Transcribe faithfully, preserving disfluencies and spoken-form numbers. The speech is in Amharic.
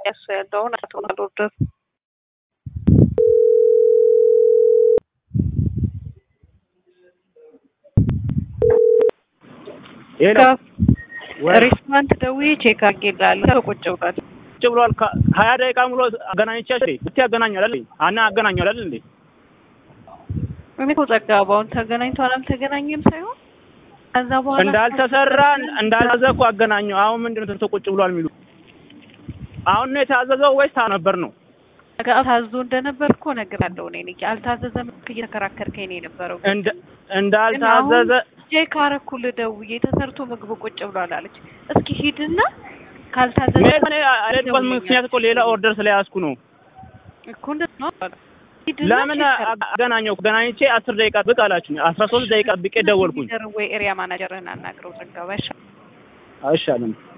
እሱ ያለውን አቶናል ኦርደር ኤላ ሬስቶራንት ደውዬ ቼክ አድርጌልሃለሁ ቁጭ ብሏል ቁጭ ብሏል ሀያ ደቂቃ ሙሉ አገናኝቻሽ እስቲ ያገናኛል አይደል አና አገናኛል አይደል እንዴ እኔ እኮ ዘጋባውን ተገናኝቷል አልተገናኘም ሳይሆን ከዛ በኋላ እንዳልተሰራ እንዳልታዘዝኩ አገናኘው አሁን ምንድነው ተቶ ቁጭ ብሏል የሚሉ አሁን ነው የታዘዘው ወይስ ታነበር ነው ታዞ እንደነበር እኮ ነግራለሁ እኔ ነኝ አልታዘዘም እየተከራከርከኝ ነው የነበረው እንዳልታዘዘ ቼክ አደረኩልህ ደውዬ ተሰርቶ ምግቡ ቁጭ ብሏል አለች እስኪ ሂድና ካልታዘዘ እኔ አለበት ምክንያት እኮ ሌላ ኦርደር ስለያዝኩ ነው እኮ እንደው ለምን አገናኘው ገናኝቼ አስር ደቂቃ ብቅ አላችሁኝ አስራ ሶስት ደቂቃ ብቄ ደወልኩኝ ወይ ኤሪያ ማናጀርን አናግረው ዘጋው አይሻልም አይሻልም